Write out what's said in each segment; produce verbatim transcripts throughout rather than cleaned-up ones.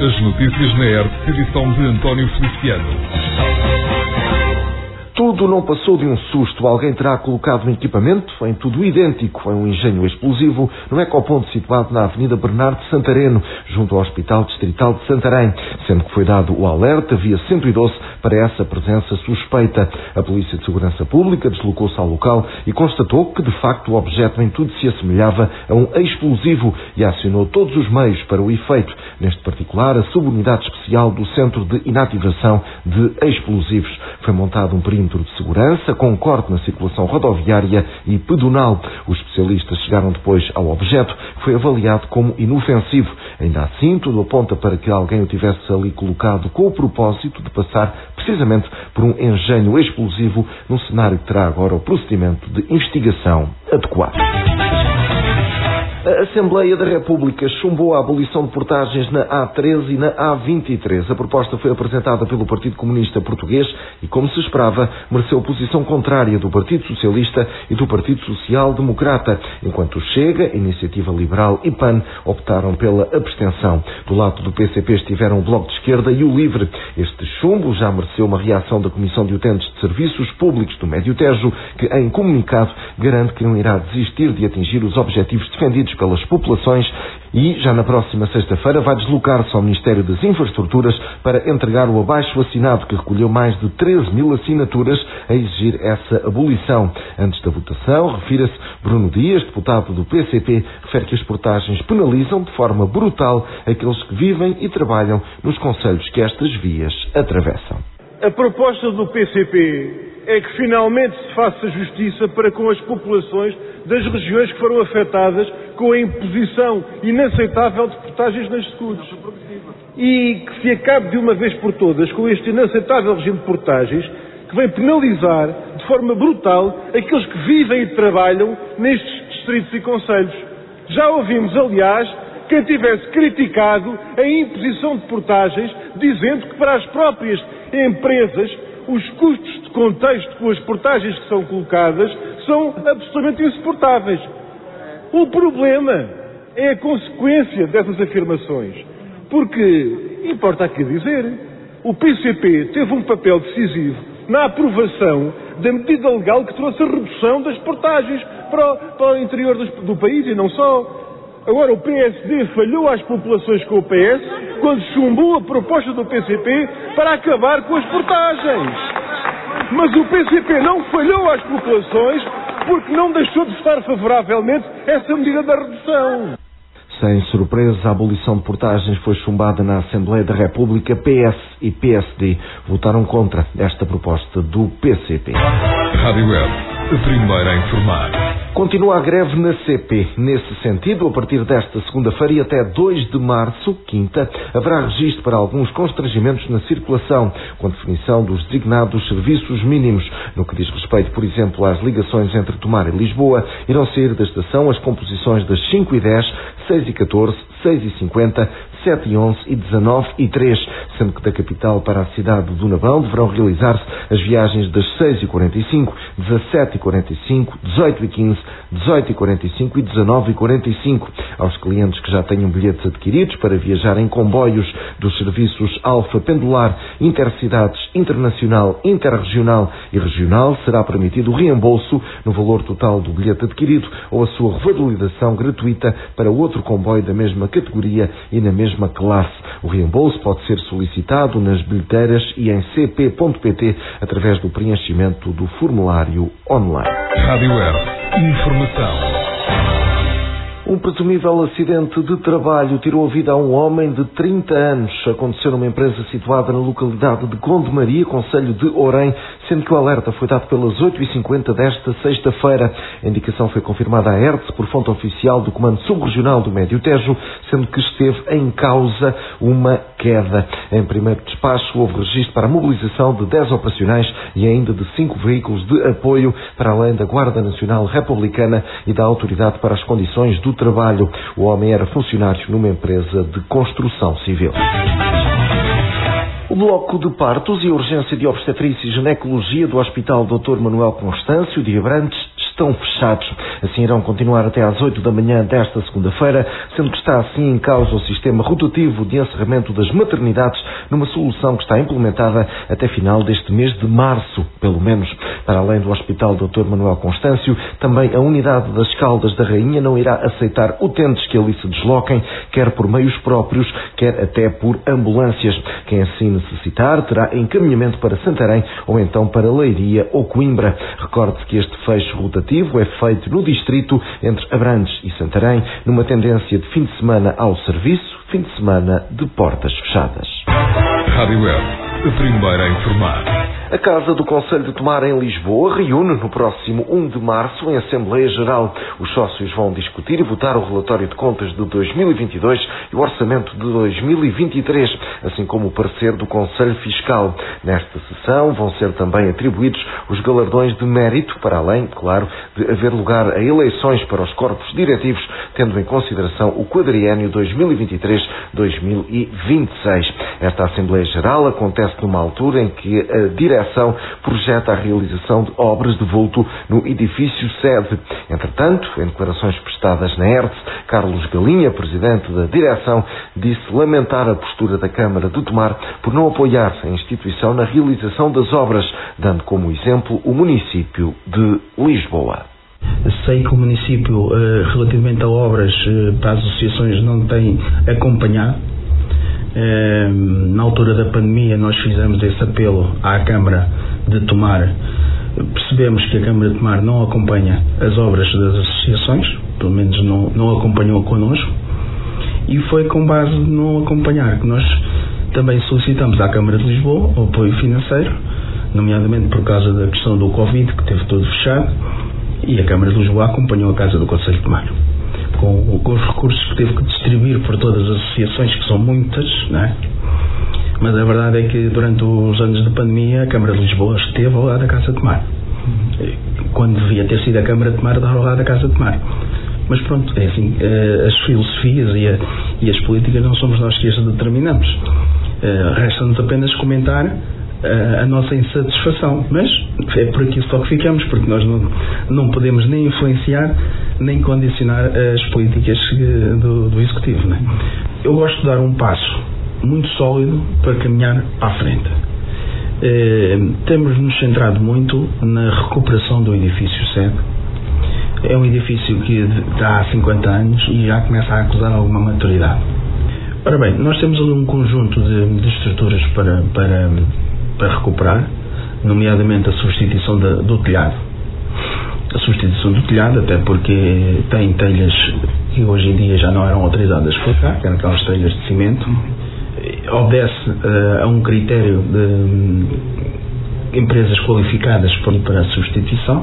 As notícias na R T, edição de António Feliciano. Tudo não passou de um susto. Alguém terá colocado um equipamento, em tudo idêntico, em um engenho explosivo, no ecoponto situado na Avenida Bernardo Santareno, junto ao Hospital Distrital de Santarém, sendo que foi dado o alerta via cento e doze para essa presença suspeita. A Polícia de Segurança Pública deslocou-se ao local e constatou que, de facto, o objeto em tudo se assemelhava a um explosivo e acionou todos os meios para o efeito, neste particular a subunidade especial do Centro de Inativação de Explosivos. Foi montado um perímetro de segurança com um corte na circulação rodoviária e pedonal. Os especialistas chegaram depois ao objeto, que foi avaliado como inofensivo. Ainda assim, tudo aponta para que alguém o tivesse ali colocado com o propósito de passar precisamente por um engenho explosivo, num cenário que terá agora o procedimento de investigação adequado. A Assembleia da República chumbou a abolição de portagens na A treze e na A vinte e três. A proposta foi apresentada pelo Partido Comunista Português e, como se esperava, mereceu posição contrária do Partido Socialista e do Partido Social Democrata, enquanto Chega, Iniciativa Liberal e P A N optaram pela abstenção. Do lado do P C P estiveram o Bloco de Esquerda e o LIVRE. Este chumbo já mereceu uma reação da Comissão de Utentes de Serviços Públicos do Médio Tejo, que, em comunicado, garante que não irá desistir de atingir os objetivos defendidos pelas populações e, já na próxima sexta-feira, vai deslocar-se ao Ministério das Infraestruturas para entregar o abaixo-assinado que recolheu mais de treze mil assinaturas a exigir essa abolição. Antes da votação, refira-se Bruno Dias, deputado do P C P, refere que as portagens penalizam de forma brutal aqueles que vivem e trabalham nos concelhos que estas vias atravessam. A proposta do P C P é que finalmente se faça justiça para com as populações das regiões que foram afetadas com a imposição inaceitável de portagens nas escudos. E que se acabe de uma vez por todas com este inaceitável regime de portagens que vem penalizar de forma brutal aqueles que vivem e trabalham nestes distritos e concelhos. Já ouvimos, aliás, quem tivesse criticado a imposição de portagens, dizendo que para as próprias empresas os custos de contexto com as portagens que são colocadas são absolutamente insuportáveis. O problema é a consequência dessas afirmações. Porque, importa aqui dizer, o P C P teve um papel decisivo na aprovação da medida legal que trouxe a redução das portagens para o, para o interior do, do país e não só. Agora, o P S D falhou às populações com o P S quando chumbou a proposta do P C P para acabar com as portagens. Mas o P C P não falhou às populações porque não deixou de votar favoravelmente essa medida da redução. Sem surpresa, a abolição de portagens foi chumbada na Assembleia da República. P S e P S D votaram contra esta proposta do P C P. Rádio Web, a primeira a informar. Continua a greve na C P. Nesse sentido, a partir desta segunda-feira e até dois de março, quinta, haverá registro para alguns constrangimentos na circulação, com a definição dos designados serviços mínimos. No que diz respeito, por exemplo, às ligações entre Tomar e Lisboa, irão sair da estação as composições das cinco e dez, seis e catorze, seis e cinquenta, sete e onze e dezanove e três, sendo que da capital para a cidade do Navão deverão realizar-se as viagens das seis e quarenta e cinco, dezassete e quarenta e cinco, dezoito e quinze, dezoito e quarenta e cinco e dezanove e quarenta e cinco. Aos clientes que já tenham bilhetes adquiridos para viajar em comboios dos serviços Alfa Pendular, Intercidades, Internacional, Interregional e Regional, será permitido o reembolso no valor total do bilhete adquirido ou a sua revalidação gratuita para outro comboio da mesma categoria e na mesma classe. O reembolso pode ser solicitado nas bilheteiras e em c p ponto p t através do preenchimento do formulário online. Rádio Web, informação. Um presumível acidente de trabalho tirou a vida a um homem de trinta anos. Aconteceu numa empresa situada na localidade de Conde Maria, concelho de Orém, sendo que o alerta foi dado pelas oito e cinquenta desta sexta-feira. A indicação foi confirmada à ERTE por fonte oficial do Comando Subregional do Médio Tejo, sendo que esteve em causa uma queda. Em primeiro despacho, houve registro para a mobilização de dez operacionais e ainda de cinco veículos de apoio, para além da Guarda Nacional Republicana e da Autoridade para as Condições do Trabalho. O homem era funcionário numa empresa de construção civil. O bloco de partos e a urgência de obstetrícia e ginecologia do Hospital doutor Manuel Constâncio de Abrantes estão fechados. Assim irão continuar até às oito da manhã desta segunda-feira, sendo que está assim em causa o sistema rotativo de encerramento das maternidades, numa solução que está implementada até final deste mês de março, pelo menos. Para além do Hospital doutor Manuel Constâncio, também a unidade das Caldas da Rainha não irá aceitar utentes que ali se desloquem, quer por meios próprios, quer até por ambulâncias. Quem assim necessitar terá encaminhamento para Santarém ou então para Leiria ou Coimbra. Recorde-se que este fecho rotativo é feito no distrito entre Abrantes e Santarém, numa tendência de fim de semana ao serviço, fim de semana de portas fechadas. Rádio Web, a primeira a informar. A Casa do Conselho de Tomar, em Lisboa, reúne no próximo um de março em Assembleia Geral. Os sócios vão discutir e votar o relatório de contas de dois mil e vinte e dois e o orçamento de dois mil e vinte e três, assim como o parecer do Conselho Fiscal. Nesta sessão vão ser também atribuídos os galardões de mérito, para além, claro, de haver lugar a eleições para os corpos diretivos, tendo em consideração o quadriênio dois mil e vinte e três a dois mil e vinte e seis. Esta Assembleia Geral acontece numa altura em que a direção projeta a realização de obras de vulto no edifício sede. Entretanto, em declarações prestadas na ERTE, Carlos Galinha, presidente da direção, disse lamentar a postura da Câmara de Tomar por não apoiar a instituição na realização das obras, dando como exemplo o município de Lisboa. Sei que o município, relativamente a obras para as associações, não tem acompanhado. Na altura da pandemia nós fizemos esse apelo à Câmara de Tomar. Percebemos que a Câmara de Tomar não acompanha as obras das associações, pelo menos não, não acompanhou connosco, e foi com base de não acompanhar que nós também solicitamos à Câmara de Lisboa o apoio financeiro, nomeadamente por causa da questão do Covid, que teve tudo fechado, e a Câmara de Lisboa acompanhou a Casa do Conselho de Tomar. Com, com os recursos que teve que distribuir por todas as associações, que são muitas, não é? Mas a verdade é que durante os anos de pandemia a Câmara de Lisboa esteve ao lado da Casa de Tomar, quando devia ter sido a Câmara de Tomar a dar ao lado da Casa de Tomar. Mas pronto, é assim, as filosofias e, a, e as políticas não somos nós que as determinamos. Resta-nos apenas comentar a nossa insatisfação, mas é por aqui só que ficamos, porque nós não, não podemos nem influenciar nem condicionar as políticas do, do Executivo, né? Eu gosto de dar um passo muito sólido para caminhar para a frente. Eh, temos nos centrado muito na recuperação do edifício sede. É um edifício que está há cinquenta anos e já começa a acusar alguma maturidade. Ora bem, nós temos ali um conjunto de, de estruturas para, para, para recuperar, nomeadamente a substituição da, do telhado. A substituição do telhado, até porque tem telhas que hoje em dia já não eram autorizadas por cá, que eram aquelas telhas de cimento. Obedece uh, a um critério de um, empresas qualificadas para a substituição.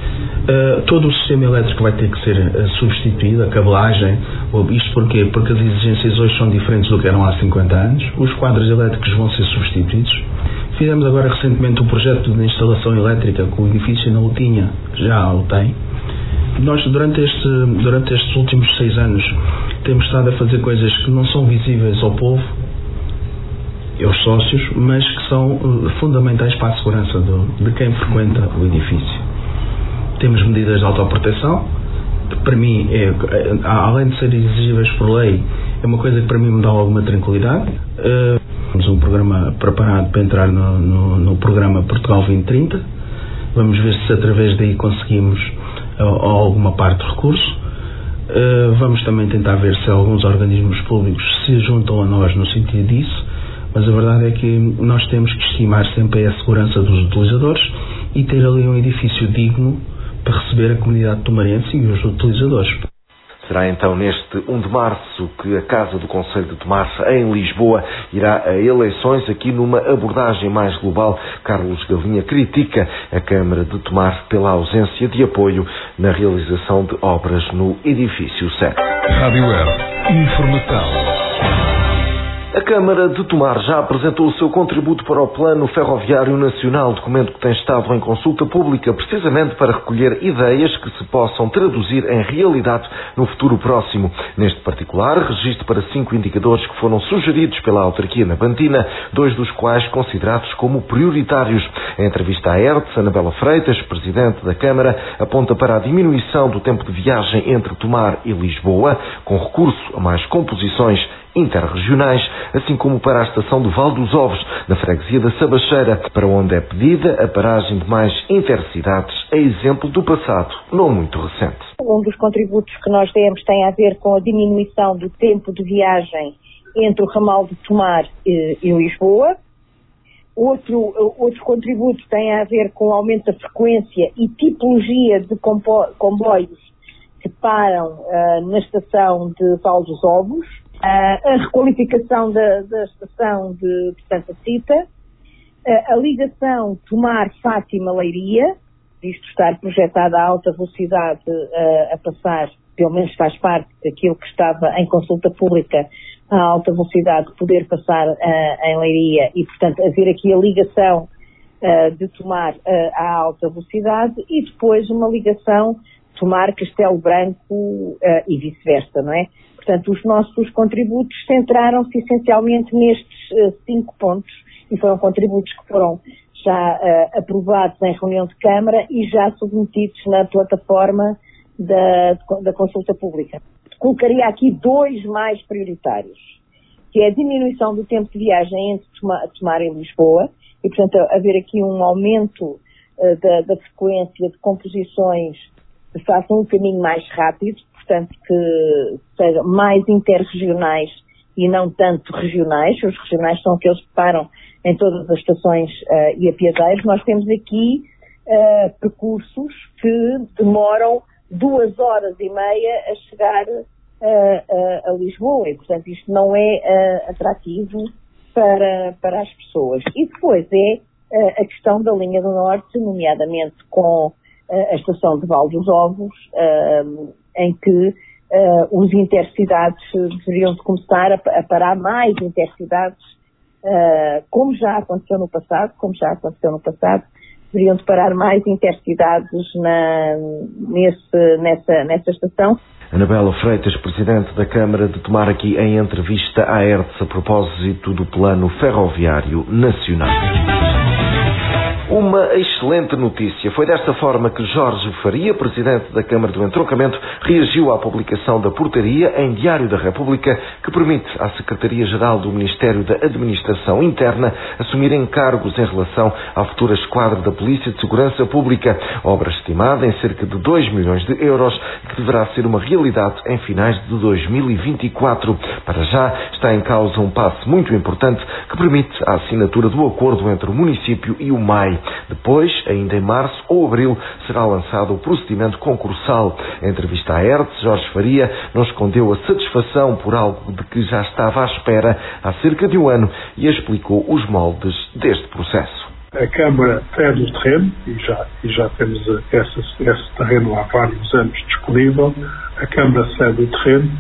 Uh, todo o sistema elétrico vai ter que ser uh, substituído, a cabelagem. Isto porquê? Porque as exigências hoje são diferentes do que eram há cinquenta anos. Os quadros elétricos vão ser substituídos. Fizemos agora recentemente um projeto de instalação elétrica que o edifício não o tinha, já o tem. Nós durante, este, durante estes últimos seis anos temos estado a fazer coisas que não são visíveis ao povo, aos sócios, mas que são uh, fundamentais para a segurança do, de quem frequenta o edifício. Temos medidas de autoproteção, que para mim, é, além de serem exigíveis por lei, é uma coisa que para mim me dá alguma tranquilidade. Uh, Temos um programa preparado para entrar no, no, no programa Portugal vinte trinta. Vamos ver se através daí conseguimos uh, alguma parte de recurso. Uh, vamos também tentar ver se alguns organismos públicos se juntam a nós no sentido disso. Mas a verdade é que nós temos que estimar sempre a segurança dos utilizadores e ter ali um edifício digno para receber a comunidade tomarense e os utilizadores. Será então neste um de março que a Casa do Conselho de Tomar, em Lisboa, irá a eleições. Aqui numa abordagem mais global, Carlos Galinha critica a Câmara de Tomar pela ausência de apoio na realização de obras no edifício sede. Rádio Web, informação. A Câmara de Tomar já apresentou o seu contributo para o Plano Ferroviário Nacional, documento que tem estado em consulta pública precisamente para recolher ideias que se possam traduzir em realidade no futuro próximo. Neste particular, registro para cinco indicadores que foram sugeridos pela autarquia nabantina, dois dos quais considerados como prioritários. Em entrevista à E R T S, Anabela Freitas, presidente da Câmara, aponta para a diminuição do tempo de viagem entre Tomar e Lisboa, com recurso a mais composições interregionais, assim como para a estação de Val dos Ovos, na freguesia da Sabacheira, para onde é pedida a paragem de mais intercidades, a exemplo do passado, não muito recente. Um dos contributos que nós demos tem a ver com a diminuição do tempo de viagem entre o ramal de Tomar e, e Lisboa. Outro, outro contributo tem a ver com o aumento da frequência e tipologia de comboios que param uh, na estação de Val dos Ovos. Uh, a requalificação da, da estação de, de Santa Cita, uh, a ligação Tomar-Fátima-Leiria, isto estar projetada a alta velocidade uh, a passar, pelo menos faz parte daquilo que estava em consulta pública, a alta velocidade poder passar uh, em Leiria e, portanto, haver aqui a ligação uh, de Tomar uh, à alta velocidade e depois uma ligação Tomar-Castelo Branco uh, e vice-versa, não é? Portanto, os nossos contributos centraram-se essencialmente nestes uh, cinco pontos e foram contributos que foram já uh, aprovados em reunião de Câmara e já submetidos na plataforma da, da consulta pública. Colocaria aqui dois mais prioritários, que é a diminuição do tempo de viagem entre Tomar e Lisboa e, portanto, haver aqui um aumento uh, da, da frequência de composições que façam um caminho mais rápido, portanto, que sejam mais interregionais e não tanto regionais. Os regionais são aqueles que param em todas as estações uh, e apiadeiros. Nós temos aqui uh, percursos que demoram duas horas e meia a chegar uh, uh, a Lisboa e, portanto, isto não é uh, atrativo para, para as pessoas. E depois é uh, a questão da linha do Norte, nomeadamente com a estação de Val dos Ovos, uh, em que uh, os intercidades deveriam de começar a, a parar mais intercidades, uh, como já aconteceu no passado, como já aconteceu no passado, deveriam de parar mais intercidades na, nesse, nessa, nessa estação. Anabela Freitas, presidente da Câmara de Tomar, aqui em entrevista à E R T S a propósito do Plano Ferroviário Nacional. Uma excelente notícia. Foi desta forma que Jorge Faria, presidente da Câmara do Entroncamento, reagiu à publicação da portaria em Diário da República que permite à Secretaria-Geral do Ministério da Administração Interna assumir encargos em relação à futura esquadra da Polícia de Segurança Pública, obra estimada em cerca de dois milhões de euros e que deverá ser uma realidade em finais de dois mil e vinte e quatro. Para já está em causa um passo muito importante que permite a assinatura do acordo entre o município e o M A I. Depois, ainda em março ou abril, será lançado o procedimento concursal. Em entrevista à E R T S, Jorge Faria não escondeu a satisfação por algo de que já estava à espera há cerca de um ano e explicou os moldes deste processo. A Câmara cede o terreno, e já, e já temos esse, esse terreno há vários anos disponível. A Câmara cede o terreno.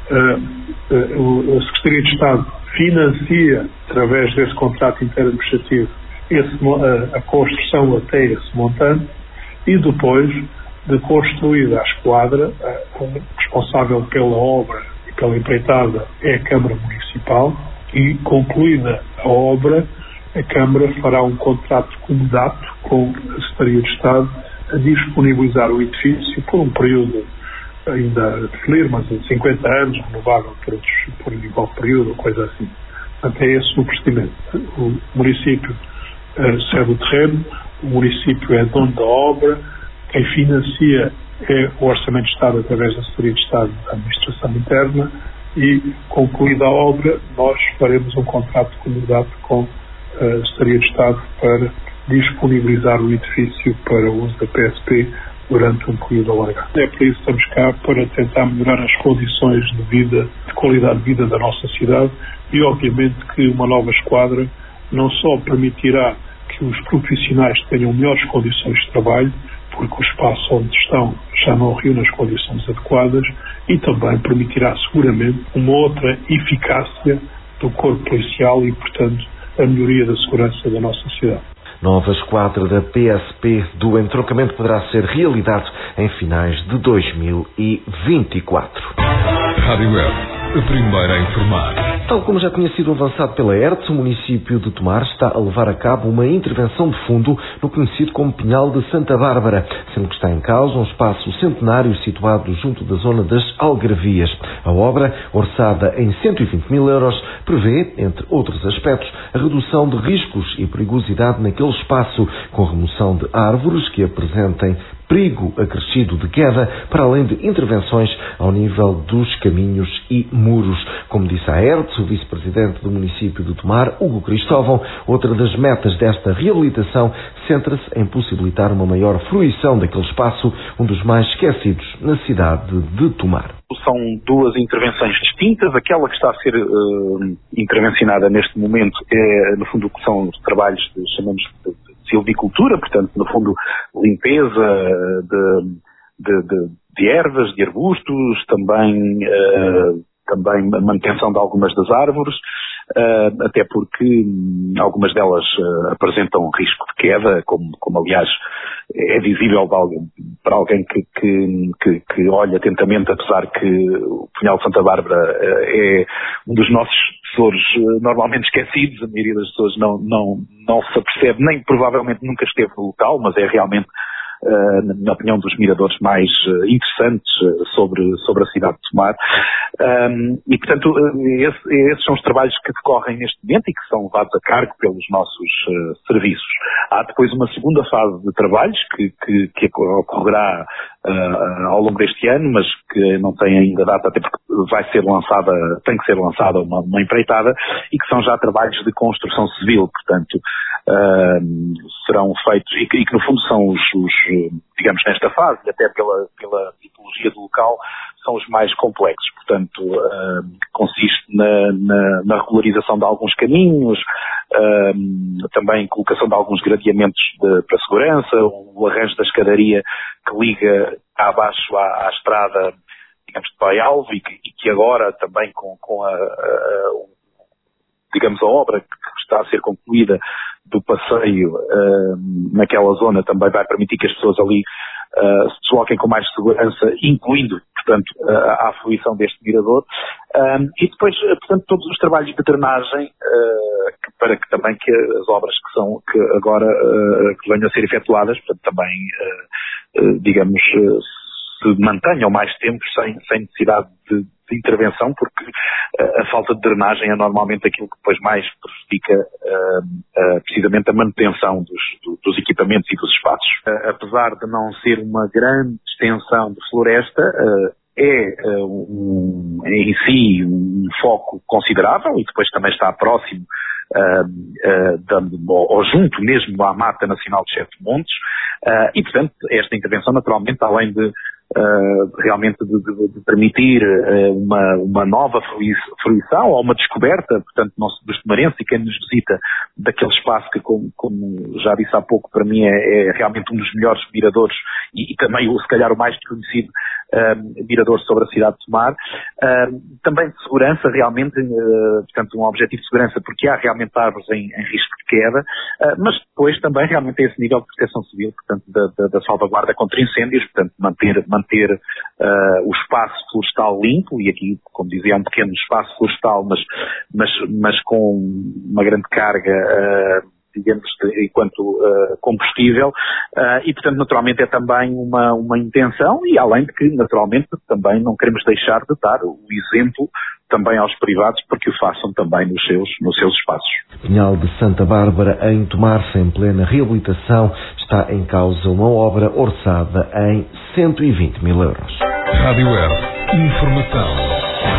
Uh, uh, a Secretaria de Estado financia, através desse contrato interadministrativo, Esse, a, a construção até esse montante e depois de construída a esquadra, a, a responsável pela obra e pela empreitada é a Câmara Municipal e concluída a obra, a Câmara fará um contrato de comodato com a Secretaria de Estado a disponibilizar o edifício por um período ainda a definir, mas de cinquenta anos, renovável por, outros, por igual período, ou coisa assim. Portanto, é esse o procedimento. O município Uh, cede o terreno, o município é dono da obra, quem financia é o Orçamento de Estado através da Secretaria de Estado da Administração Interna e, concluída a obra, nós faremos um contrato de comodato com a Secretaria de Estado para disponibilizar o edifício para o uso da P S P durante um período alargado. É por isso que estamos cá, para tentar melhorar as condições de vida, de qualidade de vida da nossa cidade e, obviamente, que uma nova esquadra não só permitirá que os profissionais tenham melhores condições de trabalho, porque o espaço onde estão já não reúne as condições adequadas, e também permitirá seguramente uma outra eficácia do corpo policial e, portanto, a melhoria da segurança da nossa cidade. Nova esquadra da P S P do entroncamento poderá ser realidade em finais de dois mil e vinte e quatro. Rádio Web, a primeira a informar. Tal como já tinha sido avançado pela E R T S, o município de Tomar está a levar a cabo uma intervenção de fundo no conhecido como Pinhal de Santa Bárbara, sendo que está em causa um espaço centenário situado junto da zona das Algarvias. A obra, orçada em cento e vinte mil euros, prevê, entre outros aspectos, a redução de riscos e perigosidade naquele espaço, com remoção de árvores que apresentem perigo acrescido de queda, para além de intervenções ao nível dos caminhos e muros. Como disse a E R T S, o vice-presidente do município de Tomar, Hugo Cristóvão, outra das metas desta reabilitação centra-se em possibilitar uma maior fruição daquele espaço, um dos mais esquecidos na cidade de Tomar. São duas intervenções distintas. Aquela que está a ser uh, intervencionada neste momento é, no fundo, o que são os trabalhos de, chamamos de silvicultura, portanto, no fundo, limpeza de, de, de, de ervas, de arbustos, também, uh, também manutenção de algumas das árvores, uh, até porque algumas delas uh, apresentam risco de queda, como, como aliás é visível para alguém que, que, que, que olha atentamente, apesar que o Pinhal de Santa Bárbara uh, é um dos nossos tesouros uh, normalmente esquecidos. A maioria das pessoas não, não, não se apercebe, nem provavelmente nunca esteve no local, mas é realmente, Uh, na minha opinião, dos miradores mais uh, interessantes uh, sobre, sobre a cidade de Tomar. Um, e, portanto, uh, esse, esses são os trabalhos que decorrem neste momento e que são levados a cargo pelos nossos uh, serviços. Há depois uma segunda fase de trabalhos que, que, que ocorrerá uh, ao longo deste ano, mas que não tem ainda data, até porque vai ser lançada, tem que ser lançada uma, uma empreitada, e que são já trabalhos de construção civil, portanto, uh, serão feitos, e que, e que no fundo são os, os digamos, nesta fase, até pela, pela tipologia do local, são os mais complexos. Portanto, uh, consiste na, na, na regularização de alguns caminhos, uh, também colocação de alguns gradeamentos de, para segurança, o arranjo da escadaria que liga cá abaixo à, à estrada, digamos, de Pai-Alvo, e que, e que agora também com, com a, a, digamos, a obra que está a ser concluída do passeio uh, naquela zona também vai permitir que as pessoas ali uh, se desloquem com mais segurança, incluindo, portanto, uh, a fruição deste mirador. Um, e depois, portanto, todos os trabalhos de drenagem, uh, que, para que também que as obras que são, que agora uh, que venham a ser efetuadas, portanto, também, uh, uh, digamos, uh, se mantenham mais tempo sem, sem necessidade de, de intervenção, porque uh, a falta de drenagem é normalmente aquilo que depois mais prejudica uh, uh, precisamente a manutenção dos, do, dos equipamentos e dos espaços. Uh, apesar de não ser uma grande extensão de floresta, uh, é uh, um, em si um foco considerável, e depois também está próximo Uh, uh, dando, ou, ou junto mesmo à Mata Nacional de Sete Montes, uh, e portanto esta intervenção naturalmente, além de uh, realmente de, de, de permitir uh, uma, uma nova fruição ou uma descoberta, portanto, nosso, dos tomarenses e quem nos visita daquele espaço que, como, como já disse há pouco, para mim é, é realmente um dos melhores miradores e, e também se calhar o mais desconhecido uh, mirador sobre a cidade de Tomar, uh, também de segurança realmente, uh, portanto um objetivo de segurança, porque há realmente árvores em, em risco de queda, uh, mas depois também realmente é esse nível de proteção civil, portanto da, da, da salvaguarda contra incêndios, portanto manter, manter uh, o espaço florestal limpo, e aqui, como dizia, é um pequeno espaço florestal, mas, mas, mas com uma grande carga, uh, digamos, de, enquanto uh, combustível, uh, e portanto naturalmente é também uma, uma intenção, e além de que naturalmente também não queremos deixar de dar o exemplo também aos privados para que o façam também nos seus, nos seus espaços. Pinhal de Santa Bárbara, em Tomar-se em plena reabilitação, está em causa uma obra orçada em cento e vinte mil euros. Rádio Web, informação.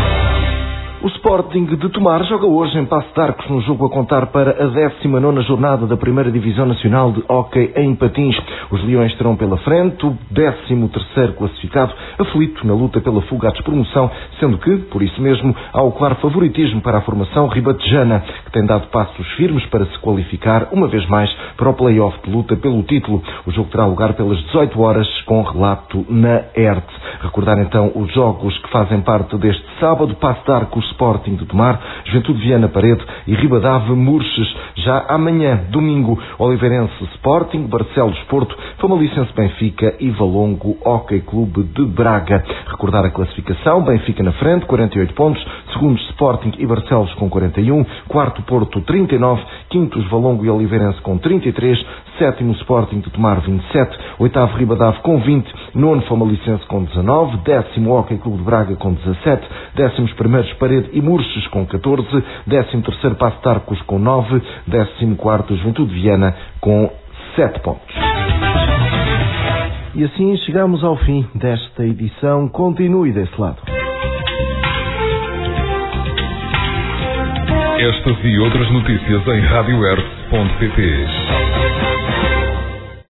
O Sporting de Tomar joga hoje em Paço de Arcos, no jogo a contar para a décima nona jornada da primeira Divisão Nacional de Hóquei em Patins. Os Leões terão pela frente o décimo terceiro classificado, aflito na luta pela fuga à despromoção, sendo que, por isso mesmo, há o claro favoritismo para a formação ribatejana, que tem dado passos firmes para se qualificar, uma vez mais, para o play-off de luta pelo título. O jogo terá lugar pelas dezoito horas, com relato na E R T. Recordar então os jogos que fazem parte deste sábado: Paço de Arcos Sporting de Tomar, Juventude Viana Parede e Ribadave Murches. Já amanhã, domingo, Oliveirense Sporting, Barcelos Porto, Famaliccense Benfica e Valongo Hóquei Clube de Braga. Recordar a classificação: Benfica na frente, quarenta e oito pontos, segundos Sporting e Barcelos com quarenta e um, quarto Porto trinta e nove, quintos Valongo e Oliveirense com trinta e três, sétimo Sporting de Tomar vinte e sete, oitavo Ribadave com vinte, nono Famaliccense com dezanove, décimo Hóquei Clube de Braga com dezassete, décimos primeiros Parede e Murches com catorze, décimo terceiro Passo de Arcos com nove, décimo quarto Juventude Viana com sete pontos. E assim chegamos ao fim desta edição. Continue desse lado. Estas e outras notícias em rádio erve ponto pt.